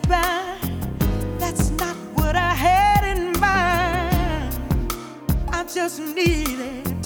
by. That's not what I had in mind. I just needed